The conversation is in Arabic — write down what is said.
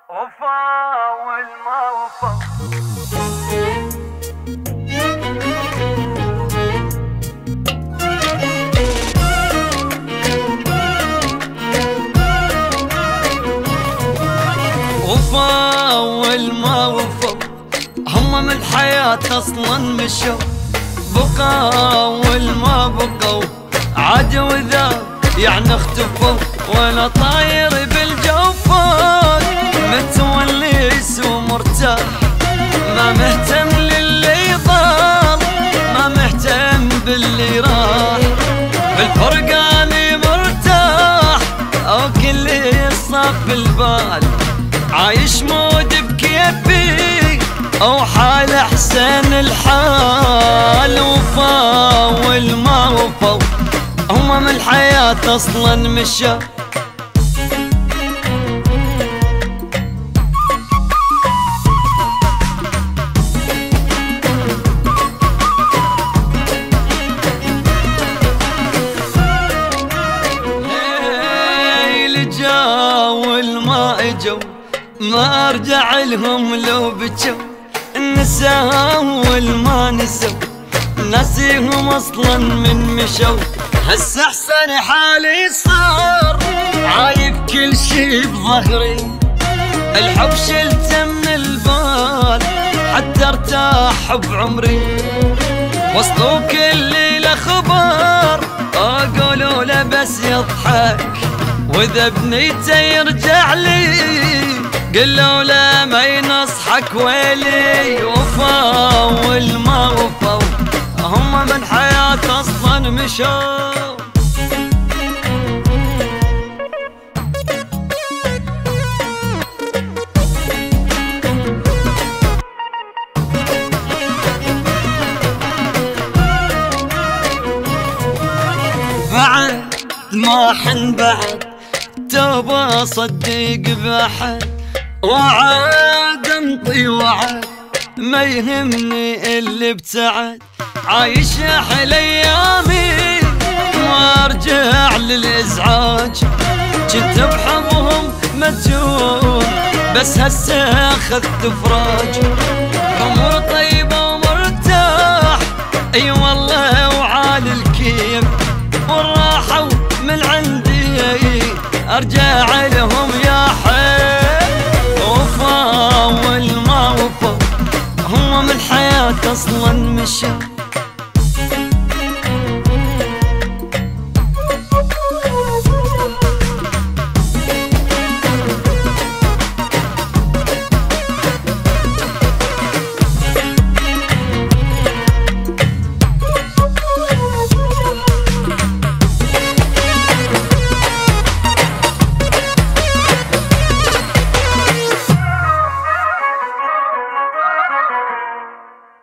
وفا والما وفا. وفا والما وفا هم من الحياة اصلا مشوا، بقوا والما بقوا عاد وذا يعني اختفوا، وانا طاير بالجوفات متونس ومرتاح، ما مهتم للي ضال ما مهتم باللي راح، بالفرقة اني مرتاح او كل صاف البال، عايش مود بكيفي او حال احسن الحال. وفا والما وفا هم من الحياة اصلا مشوا. ليل جا والما اجوا ما ارجع لهم لو بجوا، النساء والما نسوا ناسيهم اصلا من مشوا، هسه احسن حالي صار عايب كل شي بظهري، الحب شلته من البال حتى ارتاح بعمري، وصلوا كل ليلة خبر اقولوا له بس يضحك، واذا بنيته يرجع لي قلوا له ما ينصحك ويلي. وفا والما وفا هم من حياة اصلا مشوا. بعد ما حن بعد توبة صدق بحد، وعاد انطي وعد ما يهمني اللي ابتعد، عايش احلى ايامي ما ارجع للازعاج، كنت بحبهم مجنون بس هسه اخذت فراج، امور طيبه ومرتاح اي والله وعالي الكيف، والراحه من عندي ارجع لهم يا حي. وفا والما وفا هم من الحياة اصلا